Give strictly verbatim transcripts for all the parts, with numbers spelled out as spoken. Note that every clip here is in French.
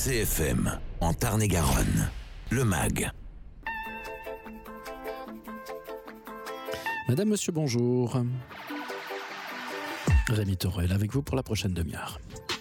C F M, en Tarn-et-Garonne, le M A G. Madame, monsieur, bonjour. Rémi Torel avec vous pour la prochaine demi-heure.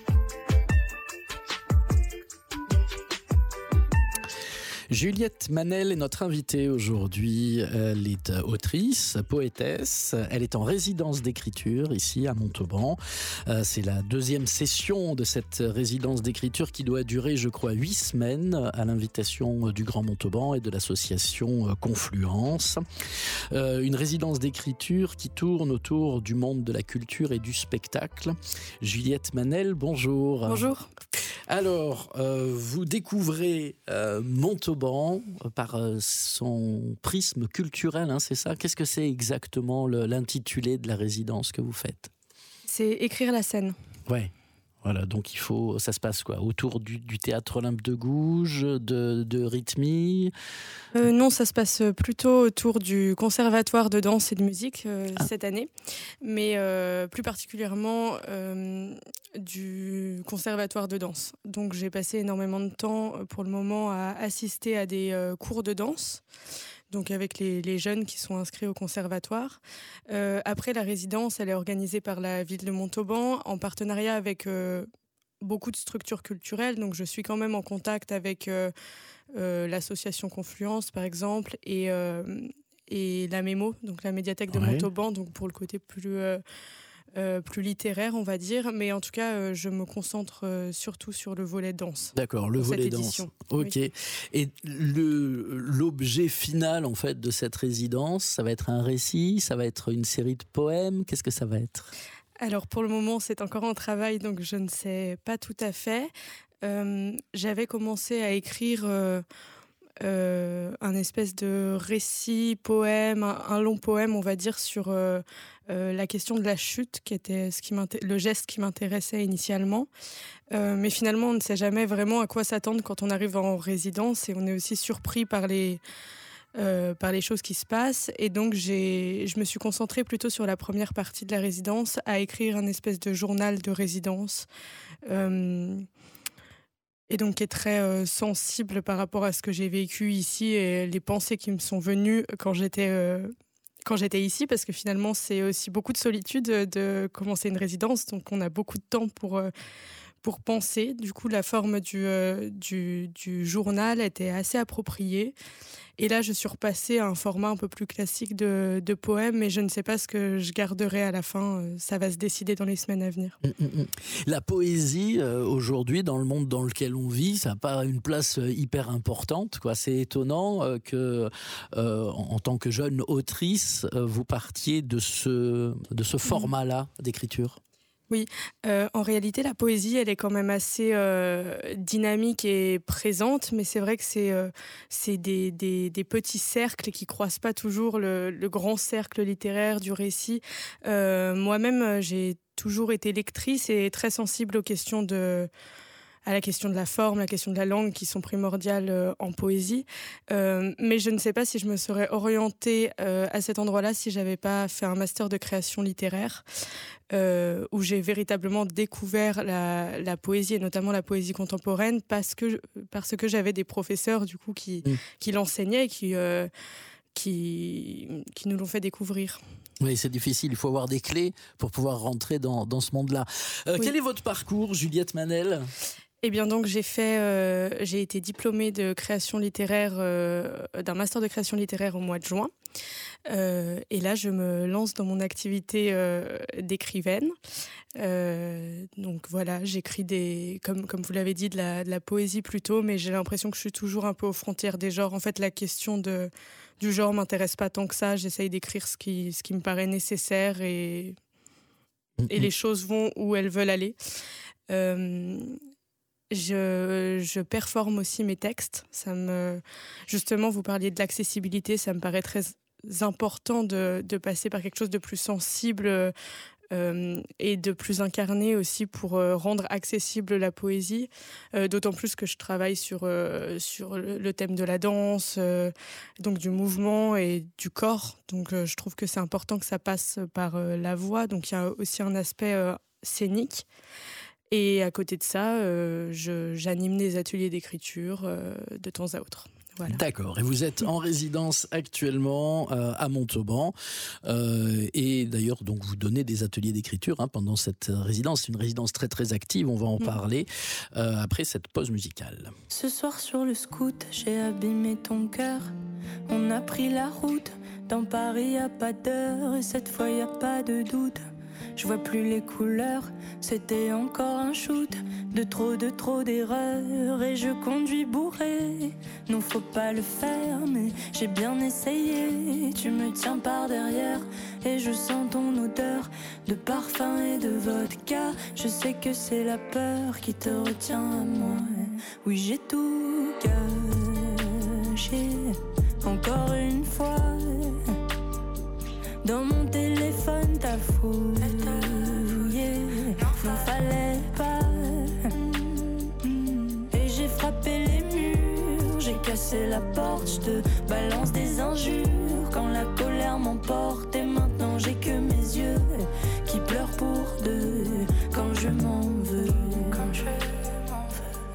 Juliette Manel est notre invitée aujourd'hui. Elle est autrice, poétesse. Elle est en résidence d'écriture ici à Montauban. C'est la deuxième session de cette résidence d'écriture qui doit durer, je crois, huit semaines à l'invitation du Grand Montauban et de l'association Confluence. Une résidence d'écriture qui tourne autour du monde de la culture et du spectacle. Juliette Manel, bonjour. Bonjour. Alors, euh, vous découvrez euh, Montauban par euh, son prisme culturel, hein, c'est ça ? Qu'est-ce que c'est exactement le, l'intitulé de la résidence que vous faites ? C'est écrire la scène. Ouais. Voilà, donc il faut, ça se passe quoi ? Autour du, du théâtre Olympe de Gouges, de, de Rythmie ? euh, Non, ça se passe plutôt autour du conservatoire de danse et de musique euh, ah. cette année, mais euh, plus particulièrement euh, du conservatoire de danse. Donc j'ai passé énormément de temps pour le moment à assister à des euh, cours de danse. Donc avec les, les jeunes qui sont inscrits au conservatoire. Euh, après, la résidence, elle est organisée par la ville de Montauban en partenariat avec euh, beaucoup de structures culturelles. Donc je suis quand même en contact avec euh, euh, l'association Confluence, par exemple, et, euh, et la Mémo, donc la médiathèque de ouais. Montauban, donc pour le côté plus... Euh, Euh, plus littéraire, on va dire, mais en tout cas, euh, je me concentre euh, surtout sur le volet danse. D'accord, le volet danse. Ok. Oui. Et le, l'objet final, en fait, de cette résidence, ça va être un récit, ça va être une série de poèmes. Qu'est-ce que ça va être ? Alors, pour le moment, c'est encore en travail, donc je ne sais pas tout à fait. Euh, j'avais commencé à écrire... Euh, Euh, un espèce de récit, poème, un, un long poème, on va dire, sur euh, euh, la question de la chute, qui était ce qui le geste qui m'intéressait initialement. Euh, mais finalement, on ne sait jamais vraiment à quoi s'attendre quand on arrive en résidence et on est aussi surpris par les, euh, par les choses qui se passent. Et donc, j'ai, je me suis concentrée plutôt sur la première partie de la résidence, à écrire un espèce de journal de résidence. Euh, et donc qui est très euh, sensible par rapport à ce que j'ai vécu ici et les pensées qui me sont venues quand j'étais, euh, quand j'étais ici, parce que finalement, c'est aussi beaucoup de solitude de commencer une résidence, donc on a beaucoup de temps pour, euh, pour penser. Du coup, la forme du, euh, du, du journal était assez appropriée. Et là, je suis repassée à un format un peu plus classique de, de poème, mais je ne sais pas ce que je garderai à la fin. Ça va se décider dans les semaines à venir. La poésie, euh, aujourd'hui, dans le monde dans lequel on vit, ça n'a pas une place hyper importante, quoi. C'est étonnant euh, que, euh, en, en tant que jeune autrice, euh, vous partiez de ce, de ce format-là d'écriture. Oui, euh, en réalité, la poésie, elle est quand même assez euh, dynamique et présente, mais c'est vrai que c'est, euh, c'est des, des, des petits cercles qui ne croisent pas toujours le, le grand cercle littéraire du récit. Euh, moi-même, j'ai toujours été lectrice et très sensible aux questions de... à la question de la forme, la question de la langue qui sont primordiales euh, en poésie. Euh, mais je ne sais pas si je me serais orientée euh, à cet endroit-là si je n'avais pas fait un master de création littéraire euh, où j'ai véritablement découvert la, la poésie et notamment la poésie contemporaine parce que, parce que j'avais des professeurs du coup, qui, mmh. qui l'enseignaient et qui, euh, qui, qui nous l'ont fait découvrir. Oui, c'est difficile. Il faut avoir des clés pour pouvoir rentrer dans, dans ce monde-là. Euh, oui. Quel est votre parcours, Juliette Manel ? Eh bien donc j'ai fait, euh, j'ai été diplômée de création littéraire, euh, d'un master de création littéraire au mois de juin. Euh, et là, je me lance dans mon activité euh, d'écrivaine. Euh, donc voilà, j'écris des, comme comme vous l'avez dit, de la, de la poésie plutôt, mais j'ai l'impression que je suis toujours un peu aux frontières des genres. En fait, la question de du genre m'intéresse pas tant que ça. J'essaye d'écrire ce qui ce qui me paraît nécessaire et et les choses vont où elles veulent aller. Euh, Je, je performe aussi mes textes. Ça me, justement, vous parliez de l'accessibilité, ça me paraît très important de, de passer par quelque chose de plus sensible euh, et de plus incarné aussi pour euh, rendre accessible la poésie. Euh, d'autant plus que je travaille sur, euh, sur le thème de la danse, euh, donc du mouvement et du corps. Donc euh, je trouve que c'est important que ça passe par euh, la voix. Donc il y a aussi un aspect euh, scénique. Et à côté de ça, euh, je, j'anime des ateliers d'écriture euh, de temps à autre. Voilà. D'accord. Et vous êtes en résidence actuellement euh, à Montauban. Euh, et d'ailleurs, donc, vous donnez des ateliers d'écriture hein, pendant cette résidence. C'est une résidence très, très active. On va en mmh. parler euh, après cette pause musicale. Ce soir sur le scoot, j'ai abîmé ton cœur. On a pris la route. Dans Paris, y a pas d'heure. Et cette fois, y a pas de doute. Je vois plus les couleurs, c'était encore un shoot. De trop, de trop d'erreurs. Et je conduis bourré. Non, faut pas le faire, mais j'ai bien essayé. Tu me tiens par derrière et je sens ton odeur de parfum et de vodka. Je sais que c'est la peur qui te retient à moi. Oui, j'ai tout gâché. Encore une fois. Dans mon téléphone, t'as fouillé. N'en fallait pas. Et j'ai frappé les murs. J'ai cassé la porte. Je te balance des injures. Quand la colère m'emporte. Et maintenant j'ai que mes yeux qui pleurent pour deux. Quand je m'en veux. Quand je m'en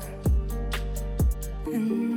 veux. Mmh.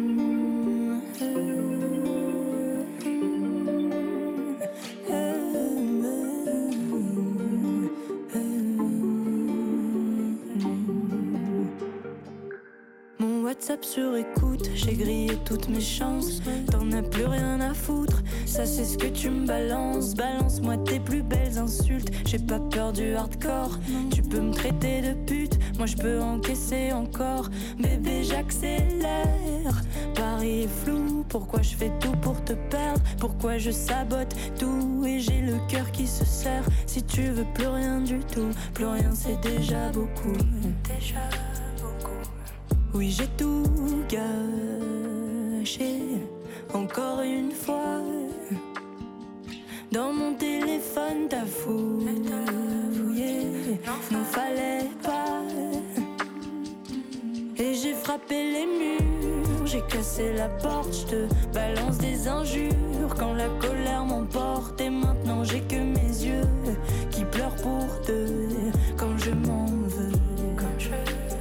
WhatsApp sur écoute, j'ai grillé toutes mes chances. T'en as plus rien à foutre, ça c'est ce que tu me balances. Balance-moi tes plus belles insultes, j'ai pas peur du hardcore. Tu peux me traiter de pute, moi je peux encaisser encore. Bébé j'accélère, Paris est flou. Pourquoi je fais tout pour te perdre? Pourquoi je sabote tout? Et j'ai le cœur qui se serre. Si tu veux plus rien du tout, plus rien c'est déjà beaucoup. Déjà oui, j'ai tout gâché, encore une fois. Dans mon téléphone, t'as fouillé. N'en fallait pas. Et j'ai frappé les murs, j'ai cassé la porte. Je te balance des injures quand la colère m'emporte. Et maintenant j'ai que mes yeux qui pleurent pour deux. Quand je m'en veux, quand je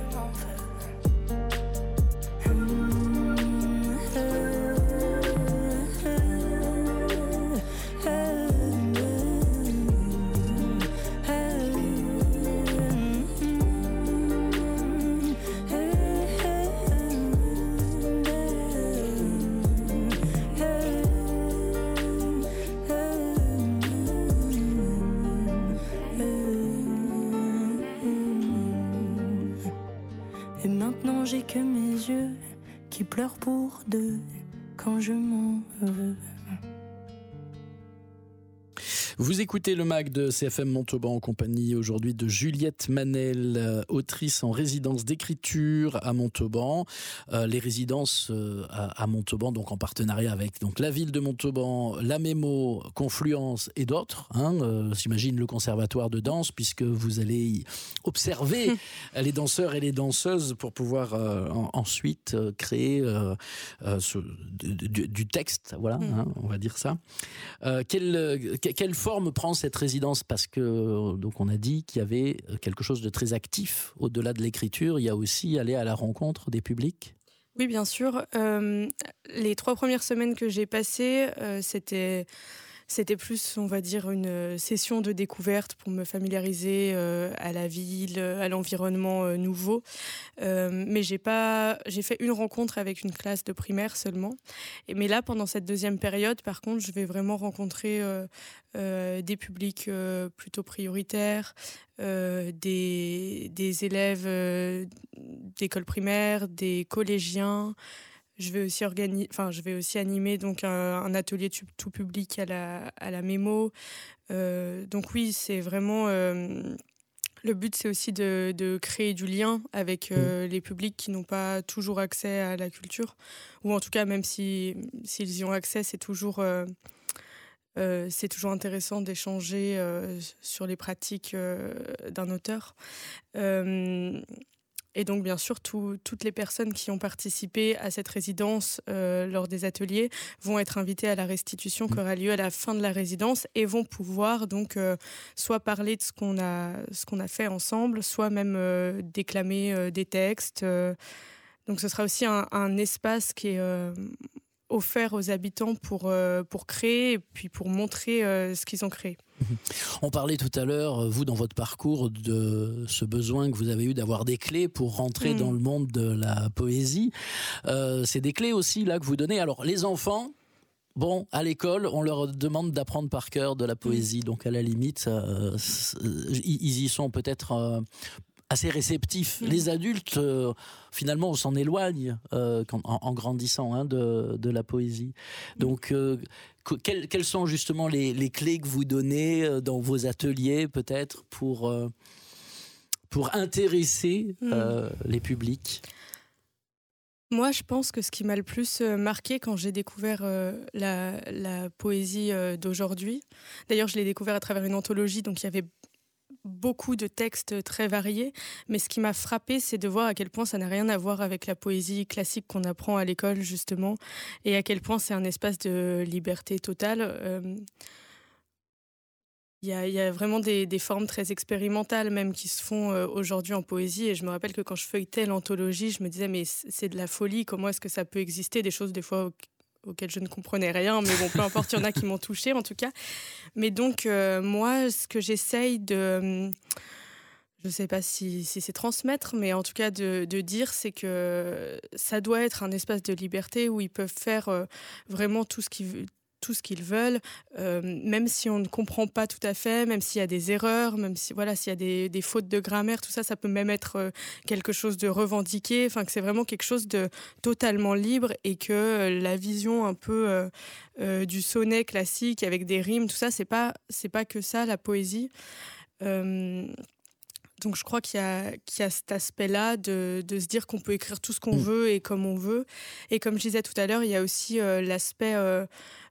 j'ai que mes yeux qui pleurent pour deux quand je m'en veux. Vous écoutez le mag de C F M Montauban en compagnie aujourd'hui de Juliette Manel, autrice en résidence d'écriture à Montauban. Euh, les résidences euh, à, à Montauban, donc en partenariat avec donc la ville de Montauban, la Mémo, Confluence et d'autres. Hein, euh, j'imagine le conservatoire de danse, puisque vous allez y observer les danseurs et les danseuses pour pouvoir euh, en, ensuite euh, créer euh, euh, ce, du, du, du texte. Voilà, mmh. hein, on va dire ça. Euh, quelle, quelle forme prend cette résidence? Parce que donc on a dit qu'il y avait quelque chose de très actif au-delà de l'écriture. Il y a aussi aller à la rencontre des publics. Oui, bien sûr. Euh, les trois premières semaines que j'ai passées, euh, c'était C'était plus, on va dire, une session de découverte pour me familiariser euh, à la ville, à l'environnement euh, nouveau. Euh, mais j'ai pas, j'ai fait une rencontre avec une classe de primaire seulement. Et, mais là, pendant cette deuxième période, par contre, je vais vraiment rencontrer euh, euh, des publics euh, plutôt prioritaires, euh, des, des élèves euh, d'école primaire, des collégiens. Je vais aussi organiser, enfin, je vais aussi animer donc un, un atelier tout, tout public à la à la Mémo. Euh, donc oui, c'est vraiment euh, le but, c'est aussi de, de créer du lien avec euh, les publics qui n'ont pas toujours accès à la culture, ou en tout cas même si s'ils y ont accès, c'est toujours euh, euh, c'est toujours intéressant d'échanger euh, sur les pratiques euh, d'un auteur. Euh, et donc, bien sûr, tout, toutes les personnes qui ont participé à cette résidence euh, lors des ateliers vont être invitées à la restitution qui aura lieu à la fin de la résidence et vont pouvoir donc euh, soit parler de ce qu'on a, ce qu'on a fait ensemble, soit même euh, déclamer euh, des textes. Euh, donc, ce sera aussi un, un espace qui est euh, offert aux habitants pour, euh, pour créer et puis pour montrer euh, ce qu'ils ont créé. On parlait tout à l'heure, vous, dans votre parcours, de ce besoin que vous avez eu d'avoir des clés pour rentrer mmh. dans le monde de la poésie. Euh, c'est des clés aussi là que vous donnez. Alors, les enfants, bon, à l'école, on leur demande d'apprendre par cœur de la poésie. Mmh. Donc, à la limite, euh, ils y sont peut-être... Euh, assez réceptifs. Mmh. Les adultes, euh, finalement, on s'en éloigne euh, en, en grandissant hein, de, de la poésie. Donc, euh, que, quelles, quelles sont justement les, les clés que vous donnez euh, dans vos ateliers, peut-être, pour, euh, pour intéresser euh, mmh. les publics ? Moi, je pense que ce qui m'a le plus marqué quand j'ai découvert euh, la, la poésie euh, d'aujourd'hui, d'ailleurs, je l'ai découvert à travers une anthologie, donc il y avait beaucoup de textes très variés, mais ce qui m'a frappée, c'est de voir à quel point ça n'a rien à voir avec la poésie classique qu'on apprend à l'école, justement, et à quel point c'est un espace de liberté totale. Euh, Il y, a, il y a vraiment des, des formes très expérimentales même qui se font euh, aujourd'hui en poésie, et je me rappelle que quand je feuilletais l'anthologie, je me disais mais c'est de la folie, comment est-ce que ça peut exister, des choses des fois au, auxquelles je ne comprenais rien, mais bon, peu importe, il y en a qui m'ont touchée en tout cas. Mais donc euh, moi, ce que j'essaye de... Je ne sais pas si, si c'est transmettre, mais en tout cas de, de dire, c'est que ça doit être un espace de liberté où ils peuvent faire euh, vraiment tout ce qu'ils veulent, tout ce qu'ils veulent, euh, même si on ne comprend pas tout à fait, même s'il y a des erreurs, même si voilà, s'il y a des, des fautes de grammaire, tout ça, ça peut même être euh, quelque chose de revendiqué, enfin que c'est vraiment quelque chose de totalement libre, et que euh, la vision un peu euh, euh, du sonnet classique avec des rimes, tout ça, c'est pas c'est pas que ça la poésie. Euh, Donc je crois qu'il y a, qu'il y a cet aspect-là de, de se dire qu'on peut écrire tout ce qu'on mmh. veut et comme on veut. Et comme je disais tout à l'heure, il y a aussi euh, l'aspect euh,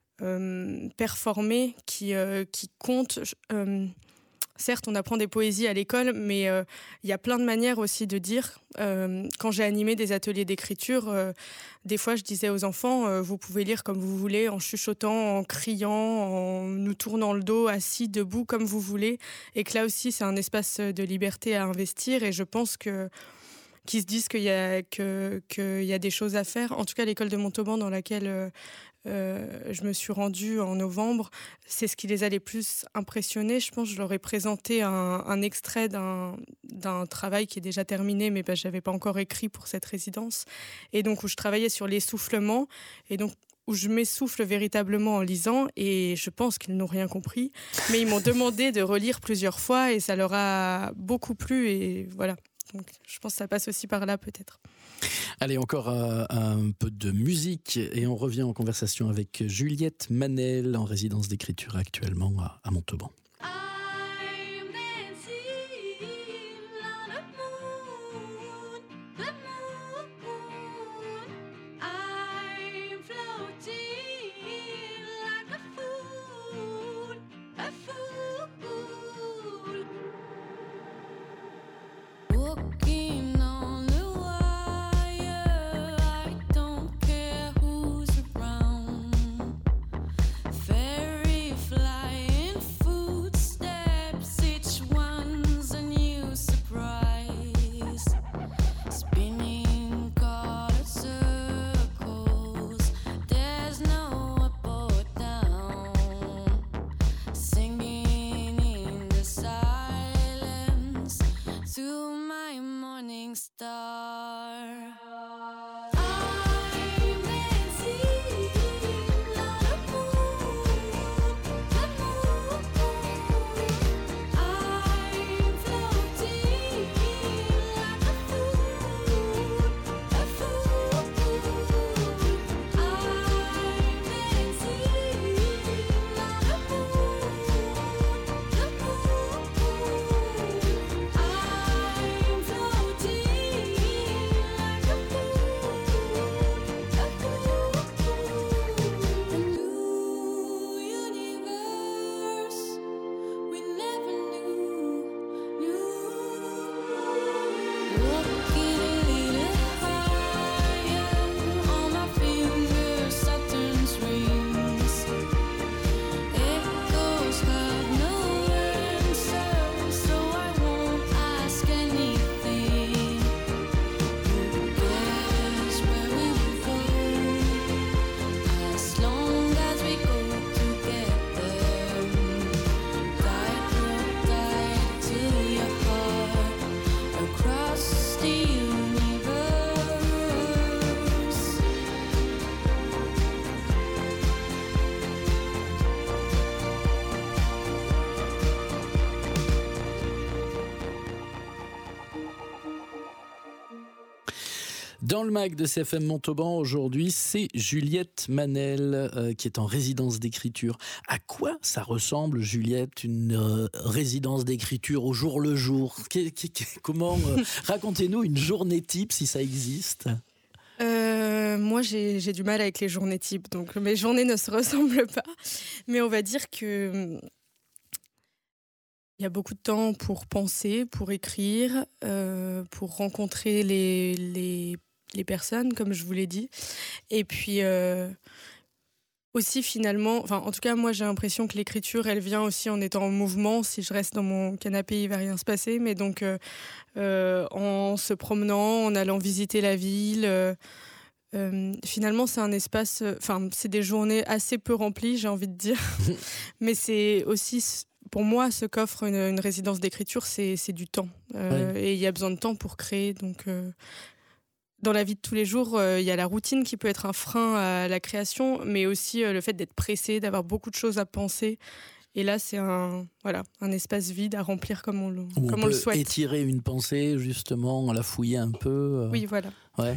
euh, performé qui, euh, qui compte. Euh, certes, on apprend des poésies à l'école, mais euh, il y a plein de manières aussi de dire. Euh, quand j'ai animé des ateliers d'écriture, euh, des fois je disais aux enfants, euh, vous pouvez lire comme vous voulez, en chuchotant, en criant, en nous tournant le dos, assis, debout, comme vous voulez. Et que là aussi, c'est un espace de liberté à investir. Et je pense que qu'ils se disent qu'il y a, que, qu'il y a des choses à faire. En tout cas, l'école de Montauban dans laquelle euh, euh, je me suis rendue en novembre, c'est ce qui les a les plus impressionnés. Je pense que je leur ai présenté un, un extrait d'un, d'un travail qui est déjà terminé, mais ben, je n'avais pas encore écrit pour cette résidence. Et donc, où je travaillais sur l'essoufflement. Et donc, où je m'essouffle véritablement en lisant, et je pense qu'ils n'ont rien compris. Mais ils m'ont demandé de relire plusieurs fois, et ça leur a beaucoup plu, et voilà. Donc, je pense que ça passe aussi par là, peut-être. Allez, encore euh, un peu de musique et on revient en conversation avec Juliette Manel, en résidence d'écriture actuellement à, à Montauban. Fairy flying food. Dans le mag de C F M Montauban, aujourd'hui, c'est Juliette Manel euh, qui est en résidence d'écriture. À quoi ça ressemble, Juliette, une euh, résidence d'écriture au jour le jour ? Qu- qu- qu- Comment euh, racontez-nous une journée type, si ça existe ? Euh, moi, j'ai, j'ai du mal avec les journées types, donc mes journées ne se ressemblent pas. Mais on va dire que il y a beaucoup de temps pour penser, pour écrire, euh, pour rencontrer les, les, les personnes, comme je vous l'ai dit. Et puis euh, aussi, finalement, enfin, en tout cas, moi, j'ai l'impression que l'écriture, elle vient aussi en étant en mouvement. Si je reste dans mon canapé, il ne va rien se passer. Mais donc, euh, euh, en se promenant, en allant visiter la ville... Euh, Euh, finalement, c'est un espace, enfin, euh, c'est des journées assez peu remplies, j'ai envie de dire. Mais c'est aussi, pour moi, ce qu'offre une, une résidence d'écriture, c'est, c'est du temps. Euh, oui. Et il y a besoin de temps pour créer. Donc, euh, dans la vie de tous les jours, euh, il y a la routine qui peut être un frein à la création, mais aussi euh, le fait d'être pressé, d'avoir beaucoup de choses à penser. Et là, c'est un, voilà, un espace vide à remplir comme on le, Où comme on, on peut le souhaite. Étirer une pensée, justement, la fouiller un peu. Euh... Oui, voilà. Ouais.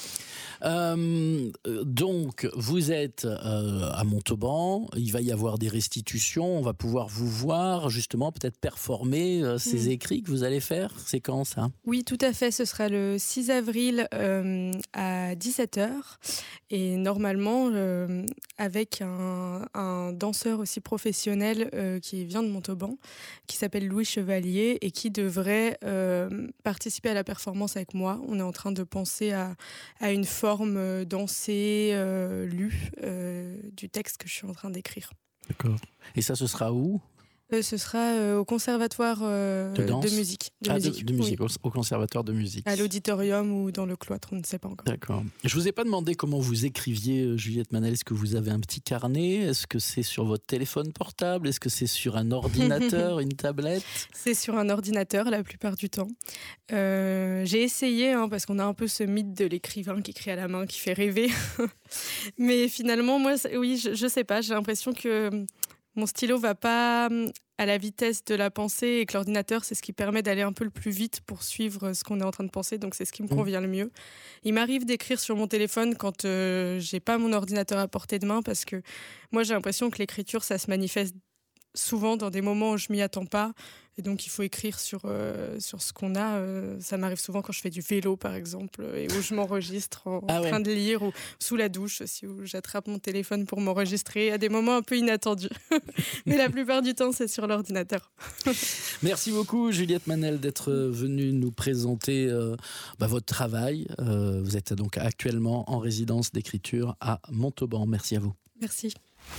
Euh, donc, vous êtes euh, à Montauban, il va y avoir des restitutions, on va pouvoir vous voir, justement, peut-être performer euh, ces mmh. écrits que vous allez faire. C'est quand, ça ? Oui, tout à fait, ce sera le six avril euh, à dix-sept heures. Et normalement, euh, avec un, un danseur aussi professionnel euh, qui vient de Montauban, qui s'appelle Louis Chevalier et qui devrait euh, participer à la performance avec moi. On est en train de penser à, à une forme euh, dansée, euh, lue euh, du texte que je suis en train d'écrire. D'accord. Et ça, ce sera où ? Euh, ce sera euh, au conservatoire euh, de, de musique. De ah, musique, de, de musique oui. au, au conservatoire de musique. À l'auditorium ou dans le cloître, on ne sait pas encore. D'accord. Je vous ai pas demandé comment vous écriviez, Juliette Manel. Est-ce que vous avez un petit carnet ? Est-ce que c'est sur votre téléphone portable ? Est-ce que c'est sur un ordinateur, une tablette ? C'est sur un ordinateur la plupart du temps. Euh, j'ai essayé, hein, parce qu'on a un peu ce mythe de l'écrivain qui écrit à la main, qui fait rêver. Mais finalement, moi, oui, je, je sais pas. J'ai l'impression que mon stylo va pas à la vitesse de la pensée et que l'ordinateur, c'est ce qui permet d'aller un peu le plus vite pour suivre ce qu'on est en train de penser. Donc, c'est ce qui me convient le mieux. Il m'arrive d'écrire sur mon téléphone quand euh, j'ai pas mon ordinateur à portée de main parce que moi, j'ai l'impression que l'écriture, ça se manifeste souvent dans des moments où je m'y attends pas. Et donc, il faut écrire sur, euh, sur ce qu'on a. Euh, ça m'arrive souvent quand je fais du vélo, par exemple, et où je m'enregistre en, ah en ouais. train de lire, ou sous la douche aussi, où j'attrape mon téléphone pour m'enregistrer à des moments un peu inattendus. Mais la plupart du temps, c'est sur l'ordinateur. Merci beaucoup, Juliette Manel, d'être venue nous présenter euh, bah, votre travail. Euh, vous êtes donc actuellement en résidence d'écriture à Montauban. Merci à vous. Merci.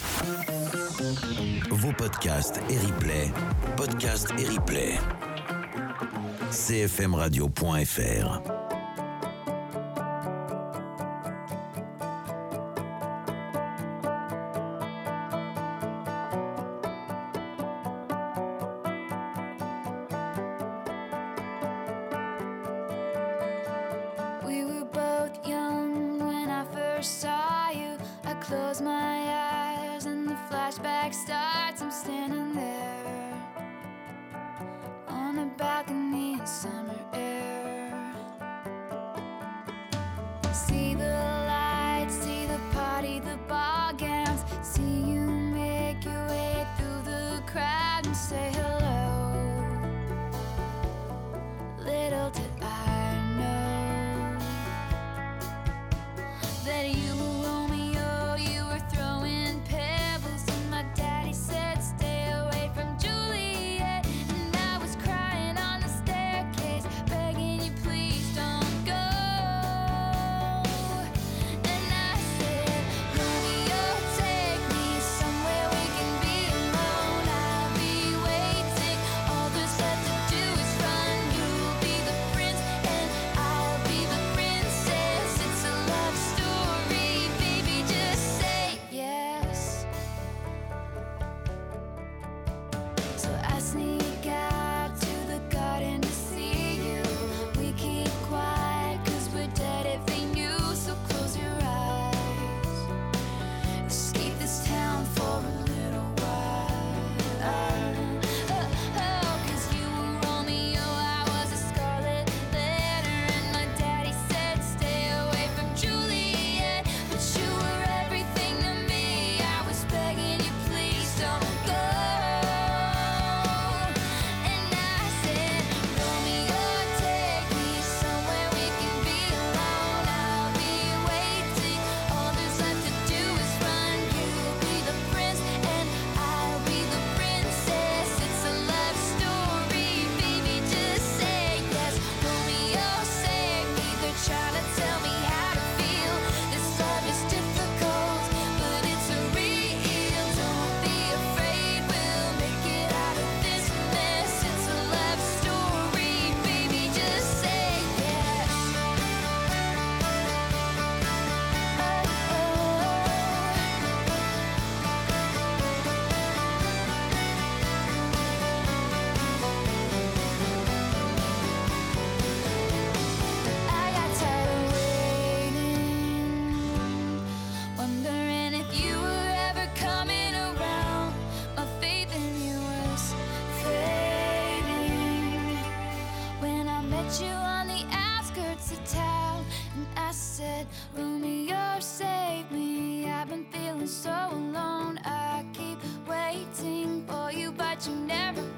Vos podcasts et replays, podcasts et replays. c f m radio point f r. We were both young when I first saw you. I closed my eyes and the flashback starts. I'm standing there on a balcony in summer air. See the lights, see the party, the ball gowns. See you make your way through the crowd and say hello. Little did I know that you were Romeo, you were throwing pebbles, and my daddy said stay away from Juliet, and I was crying on the staircase, begging you please don't go. And I said, Romeo, take me somewhere we can be alone. I'll be waiting, all there's left to do is run. You'll be the prince and I'll be the princess. It's a love story said, Romeo, save me. I've been feeling so alone. I keep waiting for you, but you never